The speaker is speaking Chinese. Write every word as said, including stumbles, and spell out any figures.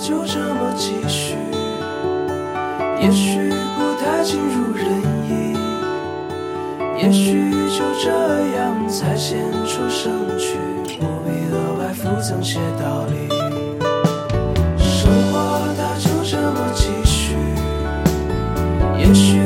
就这么继续，也许不太尽如人意，也许就这样才显出生趣，不必额外附赠些道理。生活它就这么继续，也许